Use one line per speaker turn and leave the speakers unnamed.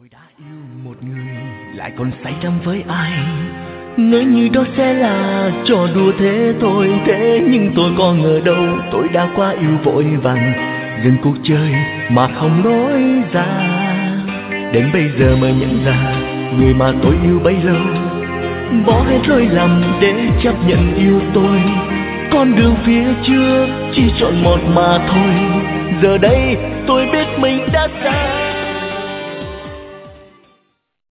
Tôi đã yêu một người lại còn say đắm với ai, nếu như đó sẽ là trò đùa thế thôi. Thế nhưng tôi có ngờ đâu tôi đã quá yêu vội vàng, dừng cuộc chơi mà không nói ra. Đến bây giờ mới nhận ra người mà tôi yêu bấy lâu bỏ hết lỗi lầm để chấp nhận yêu tôi. Con đường phía trước chỉ chọn một mà thôi, giờ đây tôi biết mình đã sai.